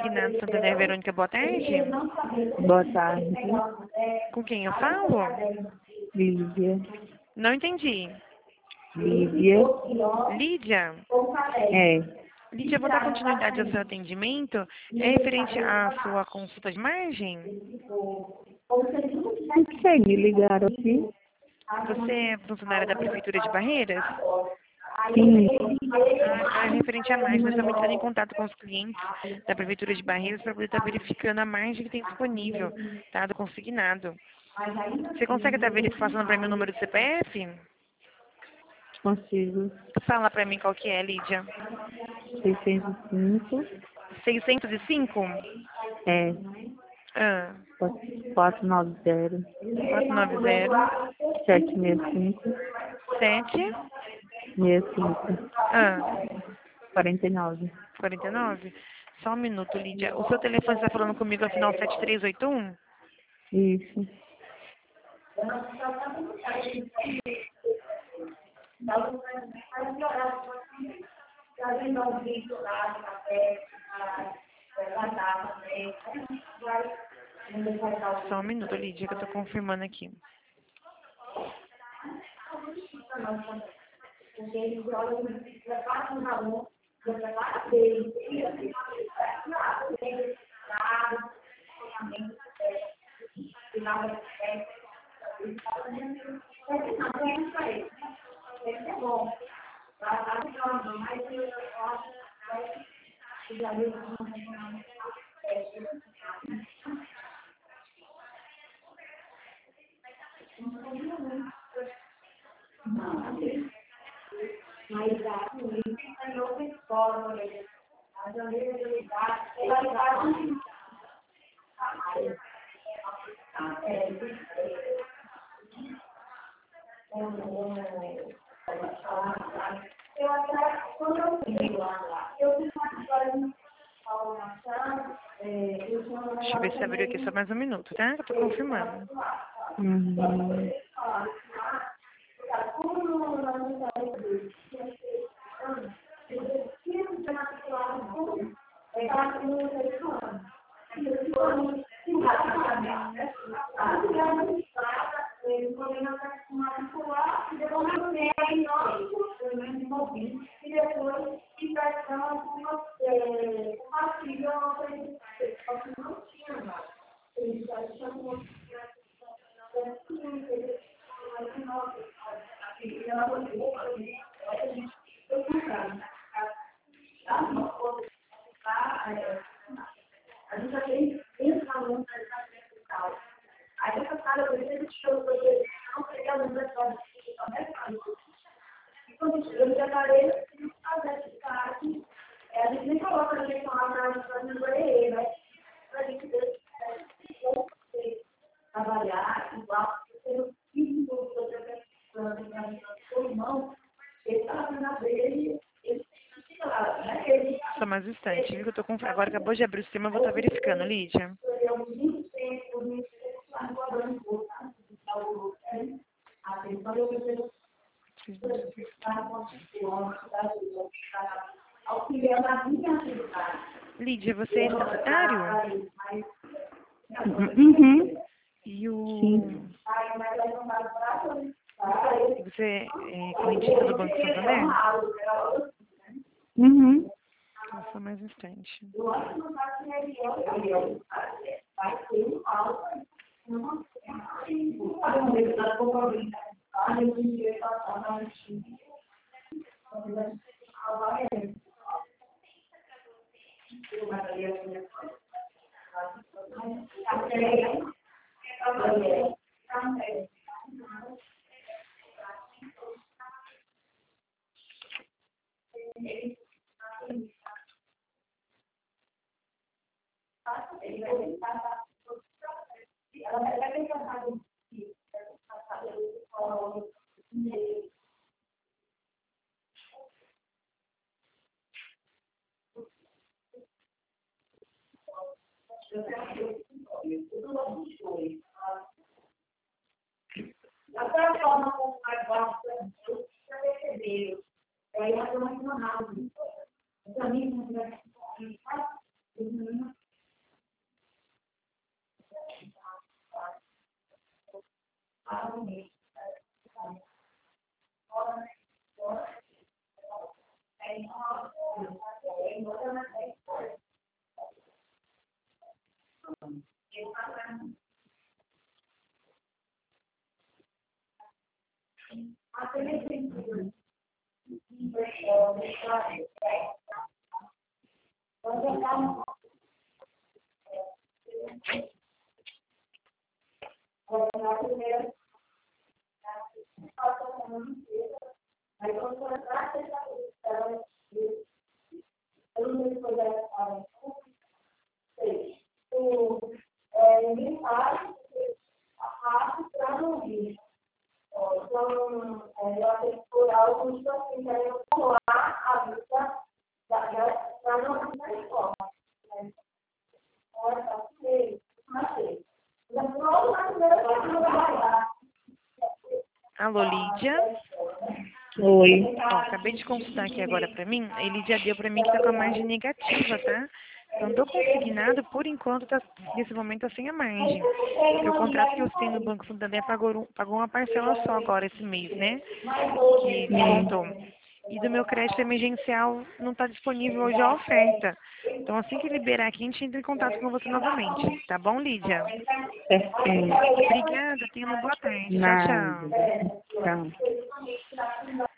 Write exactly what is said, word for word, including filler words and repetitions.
Consignado Santander, Verônica, boa tarde. Boa tarde. Com quem eu falo? Lídia. Não entendi. Lídia. Lídia? É. Lídia, vou dar continuidade ao seu atendimento. É referente à sua consulta de margem? Não sei, me ligaram aqui. Você é funcionária da Prefeitura de Barreiras? Sim. Ah, é referente à margem. Nós estamos entrando em contato com os clientes da Prefeitura de Barreiras para poder estar verificando a margem que tem disponível, tá? Do consignado. Você consegue estar passando para mim o número do C P F? Consigo. Fala para mim qual que é, Lídia. seiscentos e cinco. seiscentos e cinco? É. Ah, quatrocentos e noventa. quatrocentos e noventa. setecentos e sessenta e cinco. sete? sessenta e cinco. Ah, quarenta e nove. quarenta e nove? Só um minuto, Lídia. O seu telefone está falando comigo, afinal, sete três oito um? Isso. Só um minuto, Lídia, que eu estou confirmando aqui. Deixa eu ver se abriu aqui só mais um minuto, tá? Eu estou confirmando. Uhum. Só mais um instante, viu? Que eu tô com... Agora acabou de abrir o sistema, eu vou estar verificando, Lídia. Lídia, você é estatutário? Uhum. E o... Sim. Você é correntista do Banco Santander? Uhum. Só mais um instante. Até a forma como mais baixa, eu já perceberam. Aí eu estou mais normal. Os amigos não tiveram que Alô, Lídia? Oi. Ó, acabei de consultar aqui agora pra mim, a Lídia deu pra mim que tá com a margem negativa, tá? Não tô consignado, por enquanto, tá, nesse momento tá sem a margem. Porque o contrato que você tem no Banco Santander pagou, um- pagou uma parcela só agora esse mês, né? Que descontou. E do meu crédito emergencial não tá disponível hoje a oferta. Então, assim que liberar aqui, a gente entra em contato com você novamente. Tá bom, Lídia? Certinho. Obrigada, tenha uma boa tarde. Tchau, Nada. tchau. Tchau.